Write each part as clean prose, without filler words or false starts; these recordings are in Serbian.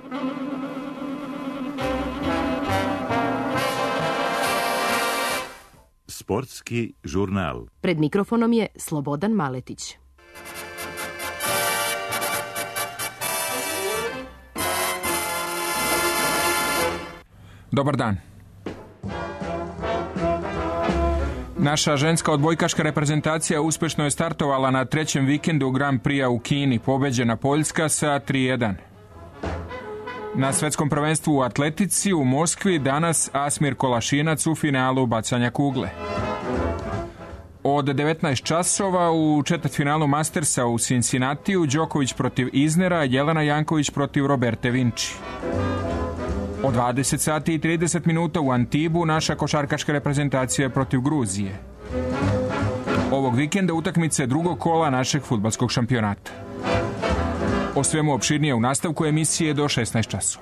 Sportski žurnal. Pred mikrofonom je Slobodan Maletić. Dobar dan. Naša ženska odbojkaška reprezentacija uspješno je startovala na trećem vikendu Grand Prix u Kini, pobeđena Poljska sa 3:1. Na svjetskom prvenstvu u atletici u Moskvi danas Asmir Kolašinac u finalu bacanja kugle. Od 19 časova u četvrtfinalu Mastersa u Cincinnatiju Đoković protiv Iznera, Jelena Janković protiv Roberte Vinci. Od 20 sati i 30 minuta u Antibu naša košarkaška reprezentacija protiv Gruzije. Ovog vikenda utakmice drugog kola našeg fudbalskog šampionata. O svemu opširnije u nastavku emisije do 16 časova.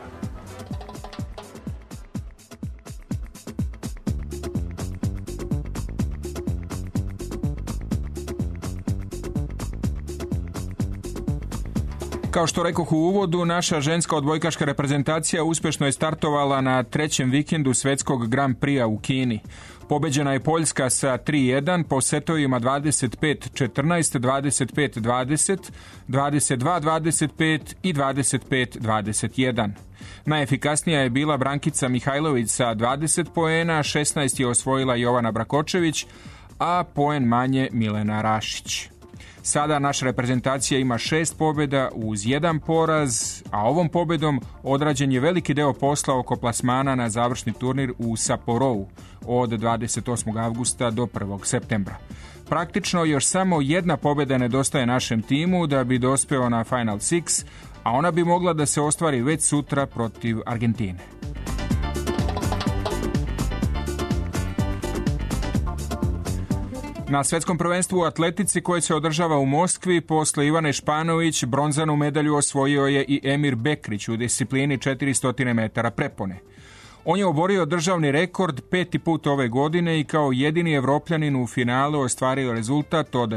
Kao što rekoh u uvodu, naša ženska odbojkaška reprezentacija uspješno je startovala na trećem vikendu svjetskog Grand Prix u Kini. Pobeđena je Poljska sa 3:1 po setovima 25-14, 25-20, 22-25 i 25-21. Najefikasnija je bila Brankica Mihajlović sa 20 poena, 16 je osvojila Jovana Brakočević, a poen manje Milena Rašić. Sada naša reprezentacija ima 6 pobjeda uz 1 poraz, a ovom pobjedom odrađen je veliki deo posla oko plasmana na završni turnir u Sapporou od 28. avgusta do 1. septembra. Praktično još samo jedna pobjeda nedostaje našem timu da bi dospeo na Final Six, a ona bi mogla da se ostvari već sutra protiv Argentine. Na svjetskom prvenstvu u atletici koje se održava u Moskvi, posle Ivane Španović, bronzanu medalju osvojio je i Emir Bekrić u disciplini 400 metara prepone. On je oborio državni rekord 5. put ove godine i kao jedini Evropljanin u finalu ostvario rezultat od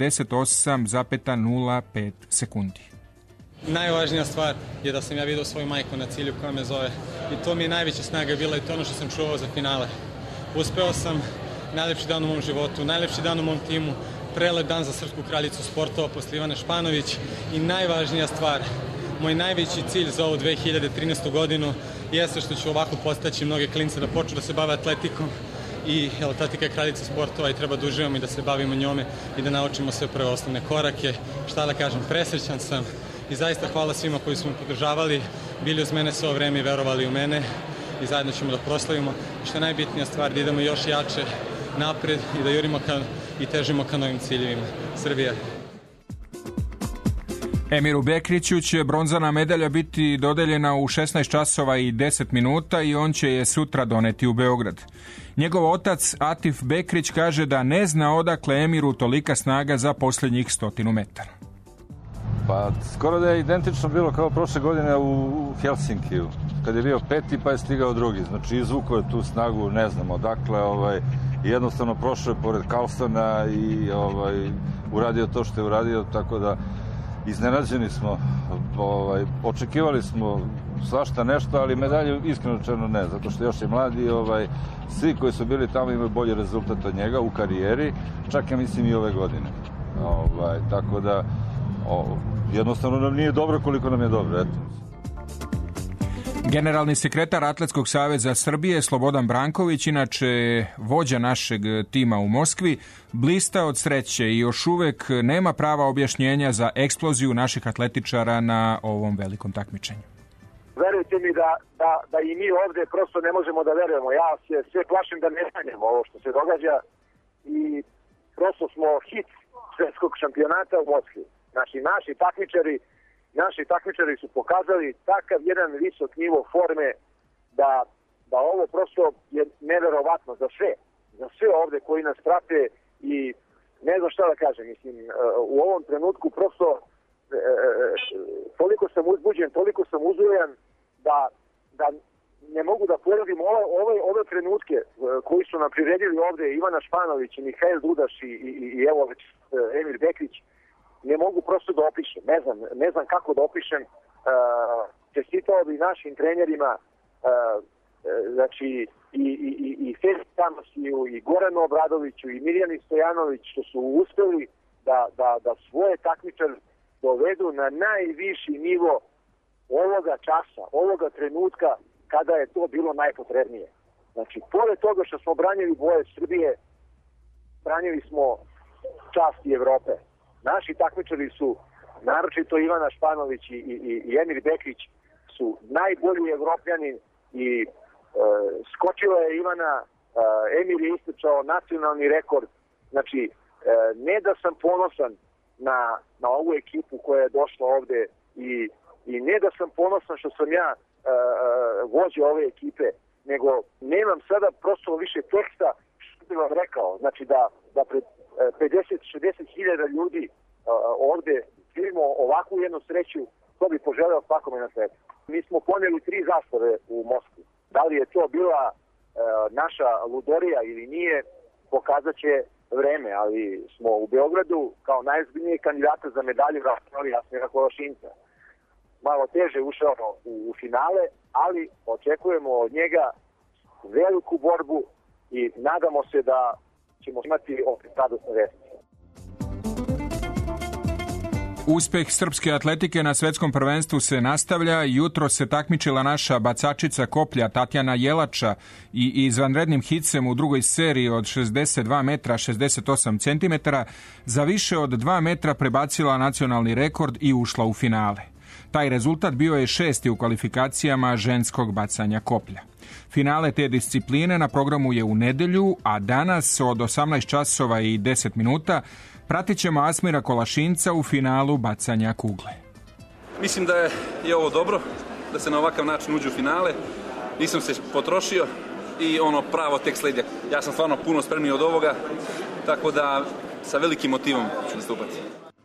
48,05 sekundi. Najvažnija stvar je da sam ja vidio svoju majku na cilju koja me zove i to mi je najveća snaga bila i to ono što sam čuvao za finale. Uspeo sam. Najlepši dan u mom životu, najlepši dan u mom timu, prelep dan za srpsku kraljicu sportova posle Ivane Španović i najvažnija stvar, moj najveći cilj za ovu 2013. godinu jeste što ću ovako postaći mnoge klince da počnu da se bave atletikom i atletika je kraljica sportova i treba da uživamo i da se bavimo njome i da naučimo sve prve osnovne korake. Šta da kažem, presrećan sam i zaista hvala svima koji su me podržavali, bili uz mene sve ovo vreme i verovali u mene i zajedno ćemo da proslavimo. Što je najbitnija stvar, da idemo još jače napred i da jurimo i težimo ka novim ciljevima. Srbija. Emiru Bekriću će bronzana medalja biti dodeljena u 16 časova i 10 minuta i on će je sutra doneti u Beograd. Njegov otac Atif Bekrić kaže da ne zna odakle Emiru tolika snaga za posljednjih 100 metara. Pa skoro da je identično bilo kao prošle godine u Helsinkiju, kad je bio 5. pa je stigao 2. Znači izvukao je tu snagu, ne znam odakle, jednostavno prošao je pored Carlsona i uradio to što je uradio, tako da iznenađeni smo, očekivali smo svašta nešto, ali medalju iskreno rečeno ne, zato što još je mladi, svi koji su bili tamo imaju bolji rezultat od njega u karijeri, čak ja mislim i ove godine. Tako da jednostavno nam nije dobro koliko nam je dobro, eto. Generalni sekretar Atletskog saveza Srbije Slobodan Branković, inače vođa našeg tima u Moskvi, blista od sreće i još uvek nema prava objašnjenja za eksploziju naših atletičara na ovom velikom takmičenju. Verujte mi da i mi ovdje prosto ne možemo da verujemo. Ja se sve plašim da ne sanjamo ovo što se događa i prosto smo hit svjetskog šampionata u Moskvi. Znači, naši takmičari su pokazali takav jedan visok nivo forme da ovo prosto je neverovatno za sve ovdje koji nas prate i ne znam šta da kažem, mislim, u ovom trenutku prosto toliko sam uzbuđen, toliko sam uzujan da ne mogu da poredim ove trenutke koji su nam priredili ovdje Ivana Španović i Mihajl Dudaš i evo već Emir Bekrić. Ne mogu prosto da opišem, ne znam kako da opišem čestitao bi našim trenerima, znači i Feri Tamasiju, i Goranu Obradoviću, i Mirjani Stojanović, što su uspeli da svoje takmičare dovedu na najviši nivo ovoga časa, ovoga trenutka kada je to bilo najpotrebnije. Znači, pored toga što smo branili boje Srbije, branili smo časti Evrope. Naši takmičari su, naročito Ivana Španović i Emir Bekrić, su najbolji Evropljani i skočila je Ivana, Emir je istrčao nacionalni rekord. Znači, ne da sam ponosan na ovu ekipu koja je došla ovde i ne da sam ponosan što sam ja vođa ove ekipe, nego nemam sada prosto više teksta što bih vam rekao. Znači da pred 50-60 hiljada ljudi ovde vidimo ovakvu jednu sreću, to bi poželeo svakome na svetu. Mi smo poneli 3 zastave u Moskvu. Da li je to bila naša ludorija ili nije, pokazat će vreme, ali smo u Beogradu kao najozbiljniji kandidata za medalju raspravili Jasmira Kolašinca. Malo teže ušao u finale, ali očekujemo od njega veliku borbu i nadamo se da ćemo imati opet radosne vesti. Uspeh srpske atletike na svetskom prvenstvu se nastavlja. Jutro se takmičila naša bacačica koplja Tatjana Jelača i izvanrednim hicem u drugoj seriji od 62 metra 68 centimetara za više od 2 metra prebacila nacionalni rekord i ušla u finale. Taj rezultat bio je 6. u kvalifikacijama ženskog bacanja koplja. Finale te discipline na programu je u nedelju, a danas od 18 časova i 10 minuta pratit ćemo Asmira Kolašinca u finalu bacanja kugle. Mislim da je ovo dobro, da se na ovakav način uđe u finale. Nisam se potrošio i pravo tek sledi. Ja sam stvarno puno spremniji od ovoga, tako da sa velikim motivom ću nastupati.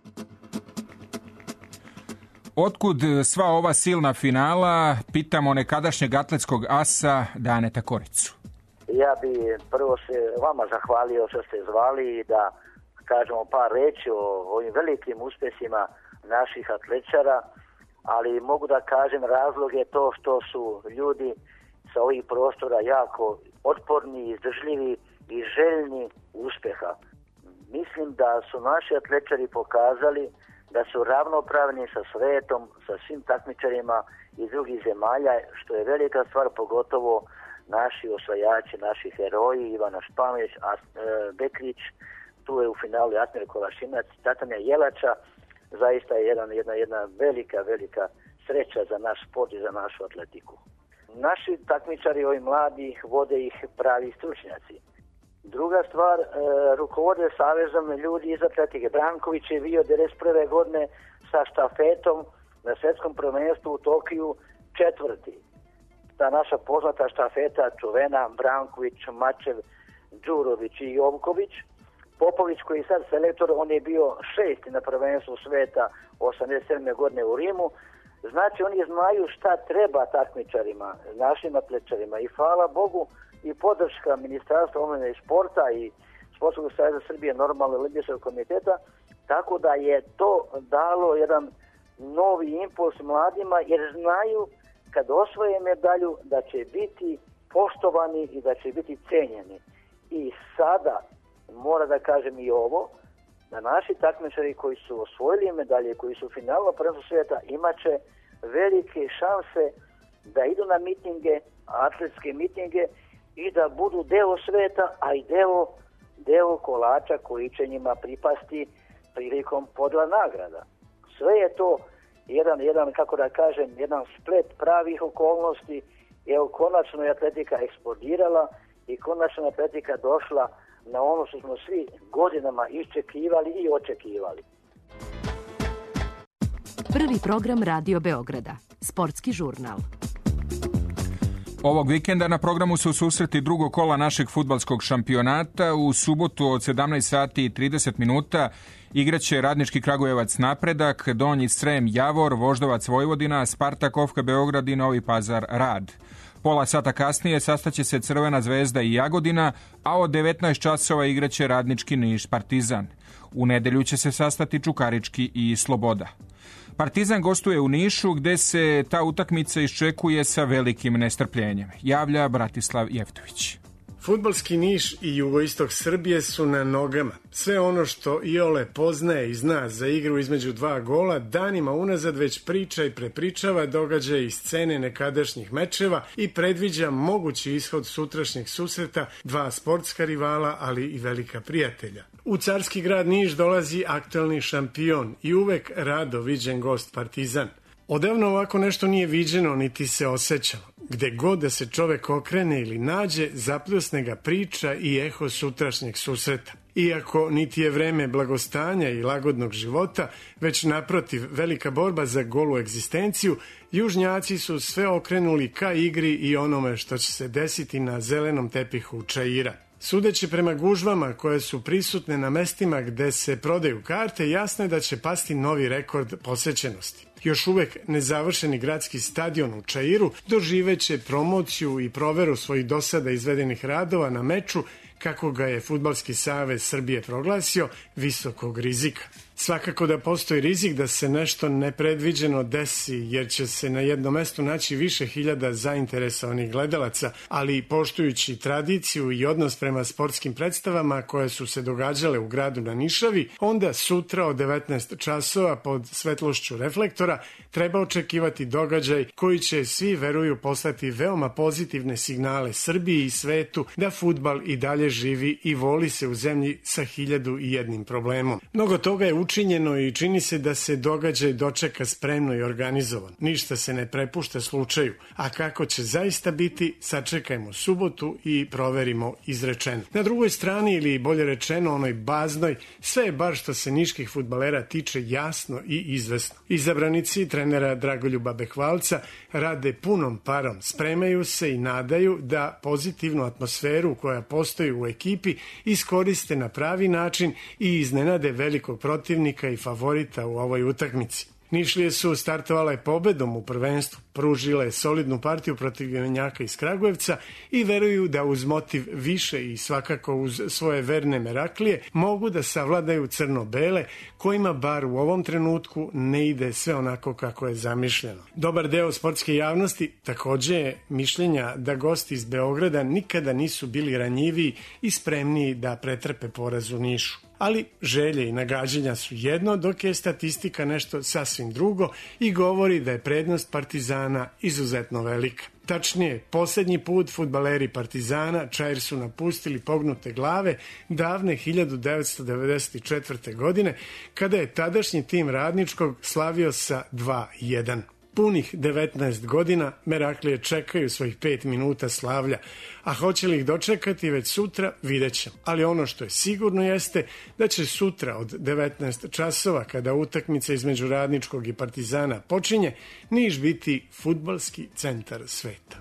Otkud sva ova silna finala, pitamo nekadašnjeg atletskog asa Daneta Koricu. Ja bi prvo se vama zahvalio što ste zvali i da kažemo par reći o ovim velikim uspjesima naših atlečara, ali mogu da kažem razlog je to što su ljudi sa ovih prostora jako otporni, izdržljivi i željni uspjeha. Mislim da su naši atlečari pokazali da su ravnopravni sa svetom, sa svim takmičarima iz drugih zemalja, što je velika stvar, pogotovo naši osvajači, naši heroji, Ivana Španović, Bekrić, tu je u finalu Asmir Kolašinac, Tatjana Jelača, zaista je jedna velika sreća za naš sport i za našu atletiku. Naši takmičari, ovi mladi, vode ih pravi stručnjaci. Druga stvar, rukovode savezom ljudi iz atletike. Branković je bio 1991. godine sa štafetom na svetskom prvenstvu u Tokiju 4. Ta naša poznata štafeta, čuvena, Branković, Mačev, Đurović i Jovković. Popović koji je sad selektor, on je bio 6. na prvenstvu sveta 87. godine u Rimu. Znači oni znaju šta treba takmičarima, našim atlečarima i hvala Bogu i podrška Ministarstva omladine i sporta i Sportskog saveza Srbije, normalno Olimpijskog komiteta, tako da je to dalo jedan novi impuls mladima jer znaju kad osvoje medalju da će biti poštovani i da će biti cenjeni. I sada mora da kažem i ovo, da naši takmičari koji su osvojili medalje, koji su u finalu prvenstva svijeta, imaće velike šanse da idu na mitinge, atletske mitinge i da budu deo sveta, a i deo kolača koji će njima pripasti prilikom podela nagrada. Sve je to jedan kako da kažem, jedan splet pravih okolnosti. Evo, konačno je atletika eksplodirala i konačno je atletika došla na ono što smo svi godinama iščekivali i očekivali. Prvi program Radio Beograda, sportski žurnal. Ovog vikenda na programu su susreti drugog kola našeg fudbalskog šampionata. U subotu od 17 sati i 30 minuta igraće Radnički Kragujevac Napredak, Donji Srem Javor, Voždovac Vojvodina, Spartak Ofka Beograd i Novi Pazar Rad. Pola sata kasnije sastaće se Crvena Zvezda i Jagodina, a od 19 časova igraće Radnički Niš Partizan. U nedelju će se sastati Čukarički i Sloboda. Partizan gostuje u Nišu gdje se ta utakmica iščekuje sa velikim nestrpljenjem. Javlja Bratislav Jeftović. Fudbalski Niš i jugoistok Srbije su na nogama. Sve ono što iole poznaje i zna za igru između dva gola, danima unazad već priča i prepričava događaje i scene nekadašnjih mečeva i predviđa mogući ishod sutrašnjeg susreta dva sportska rivala, ali i velika prijatelja. U carski grad Niš dolazi aktuelni šampion i uvek rado viđen gost Partizan. Odavno ovako nešto nije viđeno niti se osjećalo. Gde god da se čovek okrene ili nađe, zapljusne ga priča i eho sutrašnjeg susreta. Iako niti je vreme blagostanja i lagodnog života, već naprotiv velika borba za golu egzistenciju, južnjaci su sve okrenuli ka igri i onome što će se desiti na zelenom tepihu Čaira. Sudeći prema gužvama koje su prisutne na mestima gde se prodaju karte, jasno je da će pasti novi rekord posećenosti. Još uvek nezavršeni gradski stadion u Čairu doživeće promociju i proveru svojih dosada izvedenih radova na meču, kako ga je Fudbalski savez Srbije proglasio, visokog rizika. Svakako da postoji rizik da se nešto nepredviđeno desi, jer će se na jednom mestu naći više hiljada zainteresovanih gledalaca, ali poštujući tradiciju i odnos prema sportskim predstavama koje su se događale u gradu na Nišavi, onda sutra od 19 časova pod svetlošću reflektora treba očekivati događaj koji će, svi veruju, poslati veoma pozitivne signale Srbiji i svetu da fudbal i dalje živi i voli se u zemlji sa 1001 problemom. Mnogo toga je učinjeno i čini se da se događaj dočeka spremno i organizovan. Ništa se ne prepušta slučaju, a kako će zaista biti, sačekajmo subotu i proverimo izrečeno. Na drugoj strani, ili bolje rečeno onoj baznoj, sve je bar što se niških fudbalera tiče jasno i izvesno. Izabranici trenera Dragoljuba Behvalca rade punom parom, spremaju se i nadaju da pozitivnu atmosferu koja postoji u ekipi iskoriste na pravi način i iznenade velikog protivnika i favorita u ovoj utakmici. Nišlije su startovale pobedom u prvenstvu, pružile solidnu partiju protiv Ivanjaka iz Kragujevca i veruju da uz motiv više i svakako uz svoje verne Meraklije mogu da savladaju crno-bele, kojima bar u ovom trenutku ne ide sve onako kako je zamišljeno. Dobar deo sportske javnosti takođe je mišljenja da gosti iz Beograda nikada nisu bili ranjiviji i spremniji da pretrpe poraz u Nišu. Ali želje i nagađanja su jedno, dok je statistika nešto sasvim drugo i govori da je prednost Partizana izuzetno velika. Tačnije, posljednji put fudbaleri Partizana Čair su napustili pognute glave davne 1994. godine, kada je tadašnji tim Radničkog slavio sa 2-1. Punih 19 godina Meraklije čekaju svojih 5 minuta slavlja, a hoće li ih dočekati već sutra, vidjet ćemo. Ali ono što je sigurno jeste da će sutra od 19 časova, kada utakmica između Radničkog i Partizana počinje, Niš biti fudbalski centar sveta.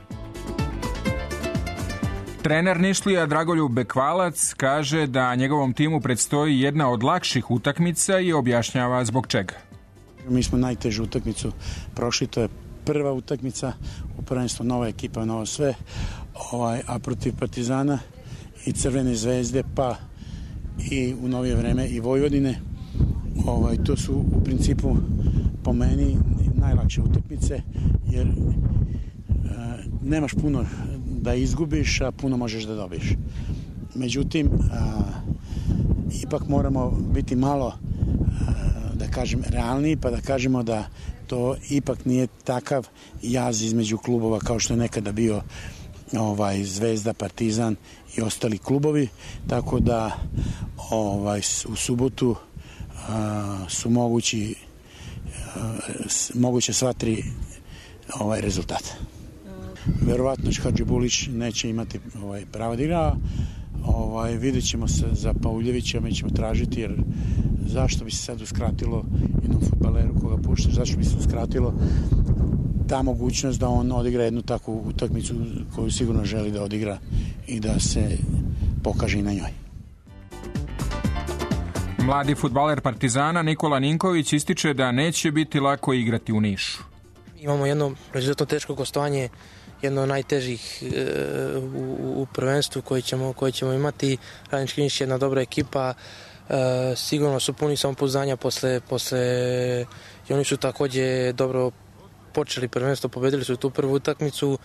Trener Nišlija Dragoljub Bekvalac kaže da njegovom timu predstoji jedna od lakših utakmica i objašnjava zbog čega. Mi smo najtežu utakmicu prošli, to je prva utakmica u prvenstvu, nova ekipa, novo sve, a protiv Partizana i Crvene zvezde, pa i u novije vreme i Vojvodine. To su u principu po meni najlakše utakmice, jer nemaš puno da izgubiš, a puno možeš da dobiješ. Međutim, ipak moramo biti malo, da kažem, realniji, pa da kažemo da to ipak nije takav jaz između klubova kao što je nekada bio Zvezda, Partizan i ostali klubovi, tako da u subotu su moguće sva tri rezultata. Verovatno Hadži Bulić neće imati pravo da igra. Vidjet ćemo se za Pauljevića, mi ćemo tražiti, jer zašto bi se sad uskratilo jednom fudbaleru koga puštaš, zašto bi se uskratilo ta mogućnost da on odigra jednu takvu utakmicu koju sigurno želi da odigra i da se pokaže i na njoj. Mladi fudbaler Partizana Nikola Ninković ističe da neće biti lako igrati u Nišu. Imamo jedno izuzetno teško gostovanje, jedno od najtežih u prvenstvu koji ćemo imati. Radnički Niš je jedna dobra ekipa, sigurno su puni samopouzdanja posle i oni su također dobro počeli prvenstvo, pobedili su tu prvu utakmicu.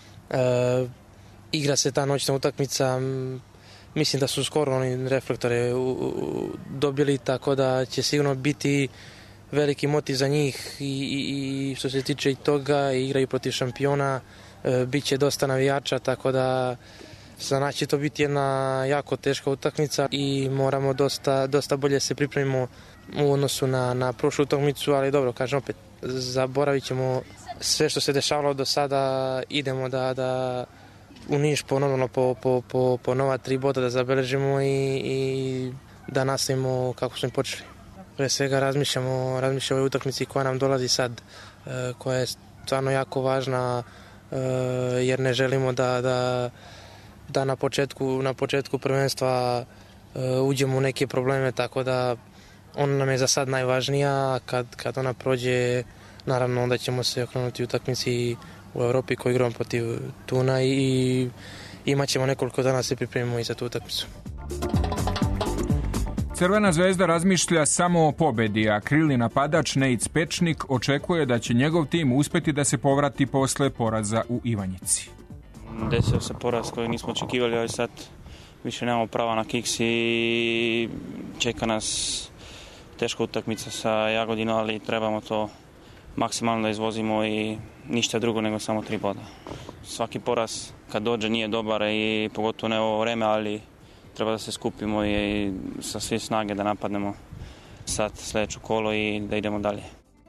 Igra se ta noćna utakmica, mislim da su skoro oni reflektore dobili, tako da će sigurno biti veliki motiv za njih i što se tiče i toga, igraju protiv šampiona, bit će dosta navijača, tako da za nas će to biti jedna jako teška utakmica i moramo dosta bolje se pripremimo u odnosu na prošlu utakmicu, ali dobro, kažem opet, zaboravit ćemo sve što se dešavalo do sada, idemo da u Niš ponovno po nova 3 boda da zabeležimo i da nastavimo kako smo počeli. Pre svega razmišljamo o ovoj utakmici koja nam dolazi sad, koja je stvarno jako važna, jer ne želimo da na početku prvenstva uđemo u neke probleme, tako da ona nam je za sad najvažnija. Kad ona prođe, naravno onda ćemo se okrenuti utakmici u Evropi koju igramo protiv Tuna i imat ćemo nekoliko dana se pripremimo i za tu utakmicu. Crvena zvezda razmišlja samo o pobedi, a krilni napadač Nejc Pečnik očekuje da će njegov tim uspjeti da se povrati posle poraza u Ivanjici. Desio se poraz koji nismo očekivali, ali sad više nemamo prava na kiks i čeka nas teška utakmica sa Jagodinom, ali trebamo to maksimalno da izvozimo i ništa drugo nego samo 3 boda. Svaki poraz kad dođe nije dobar i pogotovo ne ovo vreme, ali treba da se skupimo i sa sve snage da napadnemo sad sljedeću kolo i da idemo dalje.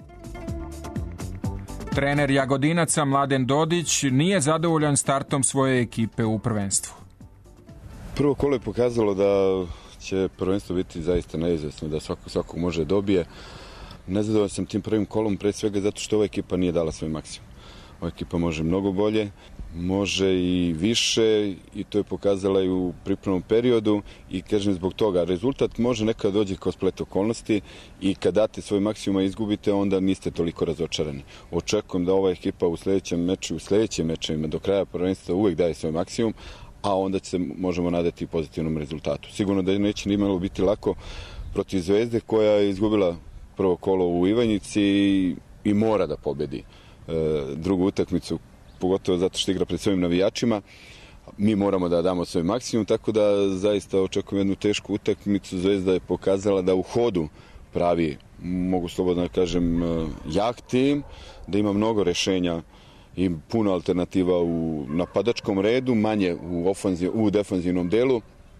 Trener Jagodinaca Mladen Dodić nije zadovoljan startom svoje ekipe u prvenstvu. Prvo kolo je pokazalo da će prvenstvo biti zaista neizvjesno, da svakog može dobije. Nezadovoljan sam tim prvim kolom, pre svega zato što ova ekipa nije dala svoj maksimum. Ova ekipa može mnogo bolje, može i više i to je pokazala i u pripremnom periodu i kažem zbog toga. Rezultat može nekad dođe kao splet okolnosti i kad date svoj maksimum i izgubite, onda niste toliko razočarani. Očekujem da ova ekipa u sljedećim mečevima do kraja prvenstva uvijek daje svoj maksimum, a onda se možemo nadati pozitivnom rezultatu. Sigurno da neće nimalo biti lako protiv Zvezde koja je izgubila prvo kolo u Ivanjici i mora da pobedi drugu utakmicu, pogotovo zato što igra pred svojim navijačima. Mi moramo da damo svoj maksimum, tako da zaista očekujem jednu tešku utakmicu. Zvezda je pokazala da u hodu pravi, mogu slobodno da kažem, jak tim, da ima mnogo rešenja i puno alternativa u napadačkom redu, manje u defanzivnom delu.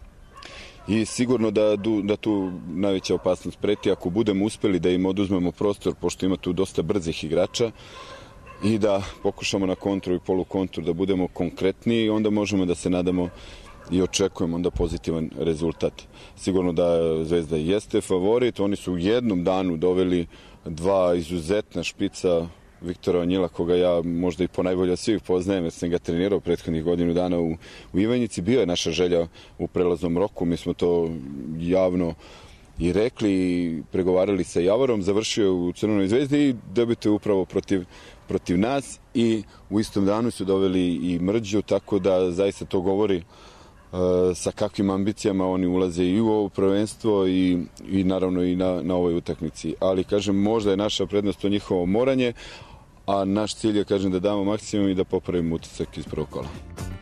I sigurno da tu najveća opasnost preti ako budemo uspjeli da im oduzmemo prostor, pošto ima tu dosta brzih igrača, i da pokušamo na kontru i polukontru da budemo konkretniji, onda možemo da se nadamo i očekujemo onda pozitivan rezultat. Sigurno da Zvezda jeste favorit, oni su u jednom danu doveli 2 izuzetna špica, Viktora Onjila, koga ja možda i ponajbolje od svih poznajem, jer sam ga trenirao prethodnih godinu dana u Ivanjici. Bio je naša želja u prelaznom roku, mi smo to javno i rekli i pregovarali sa Javorom, završio u Crvenoj zvezdi i debituje upravo protiv nas i u istom danu su doveli i Mrđu, tako da zaista to govori sa kakvim ambicijama oni ulaze i u ovo prvenstvo i naravno i na ovoj utakmici. Ali kažem, možda je naša prednost to njihovo moranje, a naš cilj je, kažem, da damo maksimum i da popravimo utisak iz prvog kola.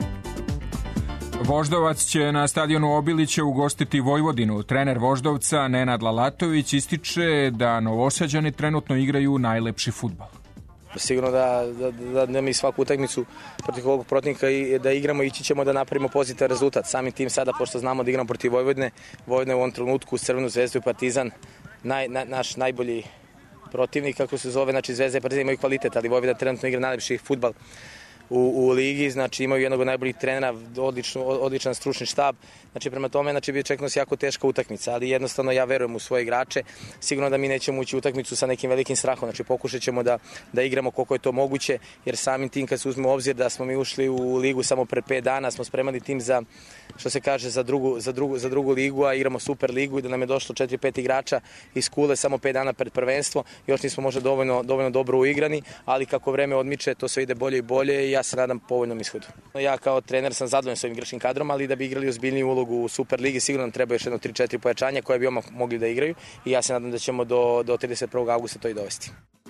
Voždovac će na stadionu Obiliće ugostiti Vojvodinu. Trener Voždovca Nenad Lalatović ističe da Novosađani trenutno igraju najlepši fudbal. Sigurno da mi svaku utakmicu protiv ovog protivnika i da igramo, ići ćemo da napravimo pozitivan rezultat. Samim tim sada, pošto znamo da igramo protiv Vojvodine, Vojvodina u ovom trenutku, Crvenu zvezdu i Partizan, naš najbolji protivnik, kako se zove, znači Zvezda i Partizan imaju kvalitet, ali Vojvodina trenutno igra najlepši fudbal u ligi, znači imaju jednog od najboljih trenera, odličan stručni štab, znači prema tome, znači bi čekala se jako teška utakmica, ali jednostavno ja verujem u svoje igrače, sigurno da mi nećemo ući u utakmicu sa nekim velikim strahom, znači pokušat ćemo da igramo koliko je to moguće, jer samim tim kad se uzme u obzir da smo mi ušli u ligu samo pre 5 dana, smo spremali tim za, što se kaže, za drugu ligu, a igramo super ligu i da nam je došlo 4-5 igrača iz Kule samo 5 dana pred prvenstvo, još nismo možda dovoljno dobro uigrani, ali kako vreme odmiče, to sve ide bolje i bolje i ja ja se nadam povoljnom ishodu. Ja kao trener sam zadovoljan s ovim igračkim kadrom, ali da bi igrali ozbiljniju ulogu u Superligi sigurno nam treba još jedno 3-4 pojačanja koje bi odmah mogli da igraju i ja se nadam da ćemo do 31. augusta to i dovesti.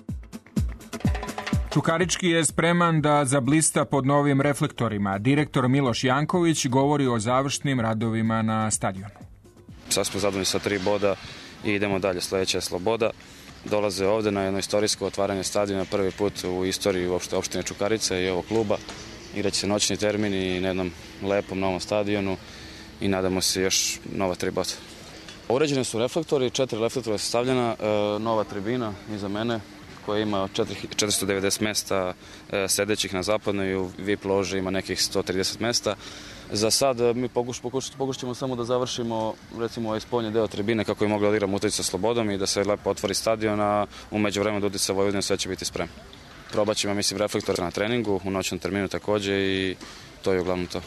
Čukarički je spreman da zablista pod novim reflektorima. Direktor Miloš Janković govori o završnim radovima na stadionu. Sad smo zadovoljni sa 3 boda i idemo dalje. Sljedeća je Sloboda. Dolaze ovde na jedno istorijsko otvaranje stadiona, prvi put u istoriji uopšte opštine Čukarica i ovog kluba. Igraće se noćni termin i na jednom lepom novom stadionu i nadamo se još nova 3 boda. Uređeni su reflektori, 4 reflektora su stavljena, nova tribina iza mene koja ima 490 mesta sedećih na zapadnoj i u VIP loži ima nekih 130 mesta. Za sad mi pokušamo samo da završimo recimo ovaj spoljni deo tribine kako je mogla da igramo utakmicu sa Slobodom i da se lepo otvori stadion, a u međuvremenu da Udica Vojvodina sve će biti spremno. Probat ćemo, mislim, reflektor na treningu, u noćnom terminu takođe i to je uglavnom to.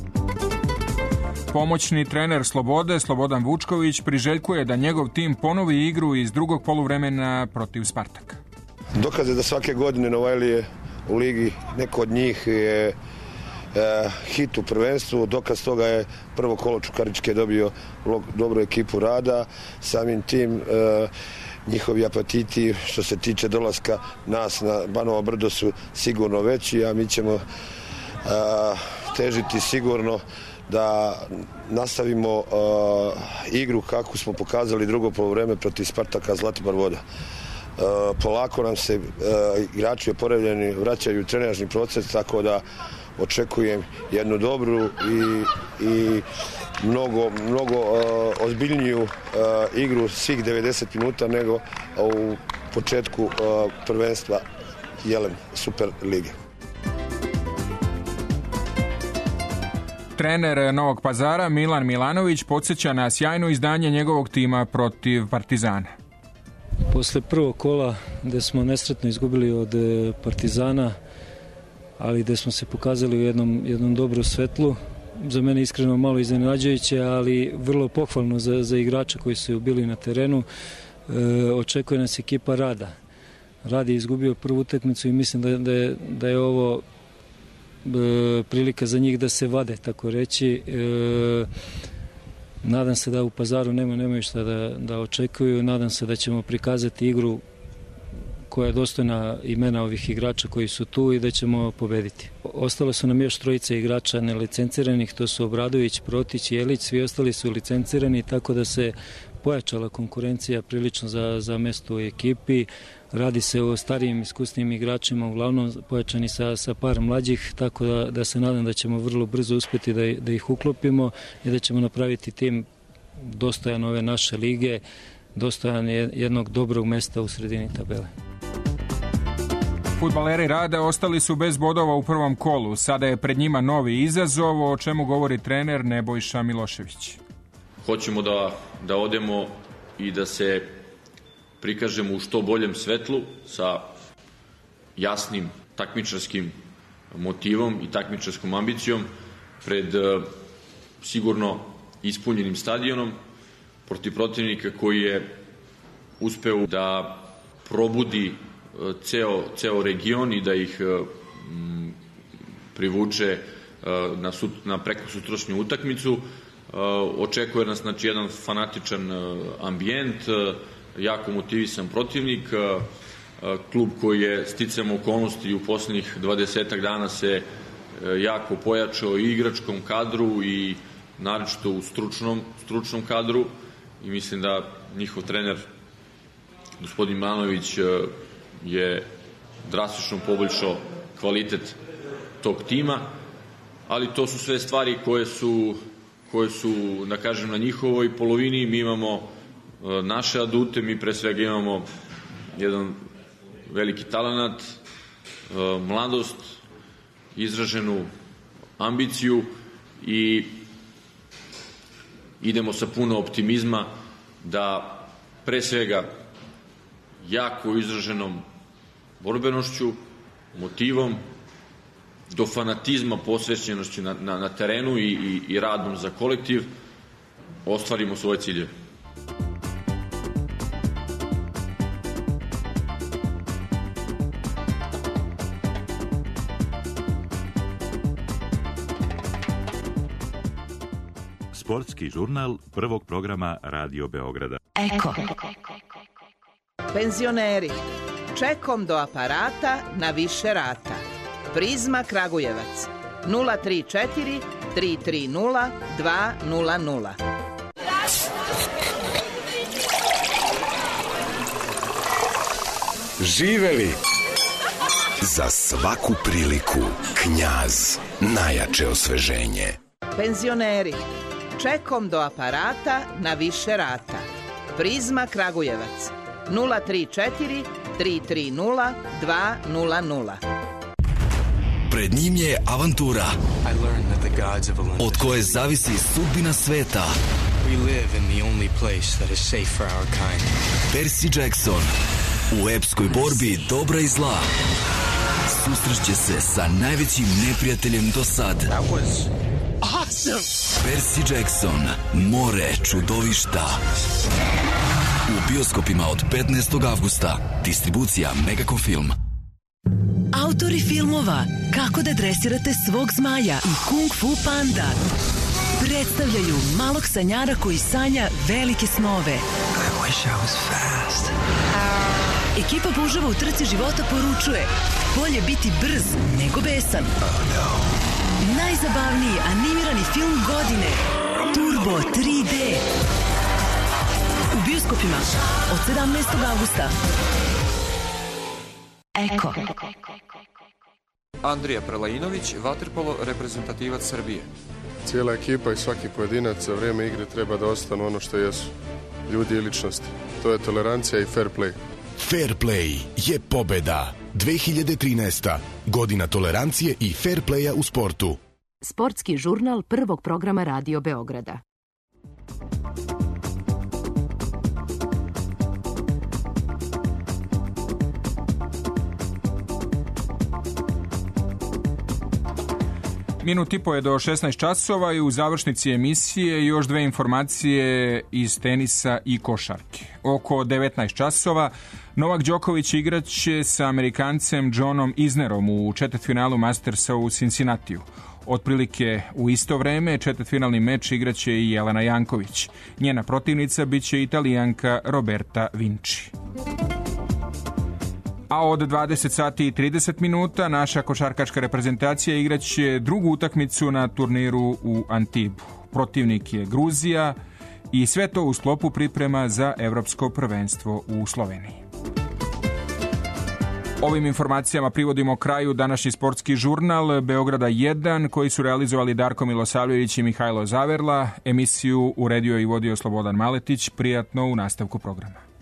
Pomoćni trener Slobode, Slobodan Vučković, priželjkuje da njegov tim ponovi igru iz drugog poluvremena protiv Spartaka. Dokaze da svake godine Novajlije u ligi, neko od njih je hit u prvenstvu, dokaz toga je prvo kolo Čukaričke dobio dobru ekipu rada, samim tim njihovi apatiti što se tiče dolaska nas na Banovo Brdo su sigurno veći, a mi ćemo težiti sigurno da nastavimo igru kako smo pokazali drugo poluvreme protiv Spartaka Zlatibor Voda. Polako nam se igrači oporavljeni vraćaju u trenažni proces, tako da očekujem jednu dobru i mnogo ozbiljniju igru svih 90 minuta nego u početku prvenstva Jelen Super lige. Trener Novog Pazara Milan Milanović podsjeća na sjajno izdanje njegovog tima protiv Partizana. Posle prvog kola gde smo nesretno izgubili od Partizana, ali gde smo se pokazali u jednom dobru svetlu, za mene iskreno malo iznenađujuće, ali vrlo pohvalno za igrače koji su bili na terenu. Očekuje nas ekipa Rada. Rad je izgubio prvu utakmicu i mislim da je ovo prilika za njih da se vade, tako reći. Nadam se da u Pazaru nemaju šta da očekuju. Nadam se da ćemo prikazati igru koja je dostojna imena ovih igrača koji su tu i da ćemo pobediti. Ostalo su nam još 3 igrača nelicenciranih, to su Obradović, Protić i Jelić, svi ostali su licencirani, tako da se pojačala konkurencija prilično za mesto u ekipi. Radi se o starijim iskusnim igračima, uglavnom pojačani sa par mlađih, tako da se nadam da ćemo vrlo brzo uspjeti da ih uklopimo i da ćemo napraviti tim dostojan ove naše lige, dostojan jednog dobrog mesta u sredini tabele. Fudbaleri Rada ostali su bez bodova u prvom kolu. Sada je pred njima novi izazov, o čemu govori trener Nebojša Milošević. Hoćemo da odemo i da se prikažemo u što boljem svetlu sa jasnim takmičarskim motivom i takmičarskom ambicijom pred sigurno ispunjenim stadionom protiv protivnika koji je uspeo da probudi ceo region i da ih privuče na prekosutrašnju utakmicu. Očekuje nas jedan fanatičan ambijent, jako motivisan protivnik, klub koji je sticajem okolnosti u poslednjih 20 dana se jako pojačao i igračkom kadru i naročito u stručnom kadru i mislim da njihov trener gospodin Milanović je drastično poboljšao kvalitet tog tima, ali to su sve stvari koje su, da kažem, na njihovoj polovini. Mi imamo naše adute, mi pre svega imamo jedan veliki talenat, mladost, izraženu ambiciju i idemo sa puno optimizma da pre svega jako izraženom borbenošću, motivom, do fanatizma, posvećenošću na terenu i radom za kolektiv ostvarimo svoje ciljeve. Sportski žurnal prvog programa Radio Beograda. Eko. Penzioneri. Čekom do aparata na više rata. Prizma Kragujevac. 034 330 200. Živeli! Za svaku priliku Knjaz. Najjače osveženje. Penzioneri. Čekom do aparata na više rata. Prizma Kragujevac. 034 330 200. Pred njim je avantura od koje zavisi sudbina sveta. Percy Jackson u epskoj borbi dobra i zla susreće se sa najvećim neprijateljem do sad. Percy Jackson, more čudovišta. U bioskopima od 15. avgusta. Distribucija Megacom Film. Autori filmova Kako da dresirate svog zmaja i Kung Fu Panda predstavljaju malog sanjara koji sanja velike snove. Ekipa puževa u trci života poručuje: bolje biti brz nego besan. Najzabavniji animirani film godine Turbo 3D u bioskopima od 17. avgusta. Eko. Andrija Prelajinović, vaterpolo reprezentativac Srbije. Cijela ekipa i svaki pojedinac za vrijeme igre treba da ostanu ono što jesu. Ljudi i ličnosti. To je tolerancija i fair play. Fair play je pobeda. 2013. Godina tolerancije i fair playa u sportu. Sportski žurnal prvog programa Radio Beograda. Minut i po je do 16 časova i u završnici emisije još dve informacije iz tenisa i košarke. Oko 19 časova Novak Đoković igraće sa Amerikancem Johnom Isnerom u četvrtfinalu Mastersa u Cincinnatiju. Otprilike u isto vreme četvrtfinalni meč igraće i Jelena Janković. Njena protivnica biće Italijanka Roberta Vinci. A od 20 sati i 30 minuta naša košarkaška reprezentacija igraće drugu utakmicu na turniru u Antibu. Protivnik je Gruzija i sve to u sklopu priprema za Evropsko prvenstvo u Sloveniji. Ovim informacijama privodimo kraju današnji sportski žurnal Beograda 1 koji su realizovali Darko Milosavljević i Mihajlo Zaverla. Emisiju uredio i vodio Slobodan Maletić. Prijatno u nastavku programa.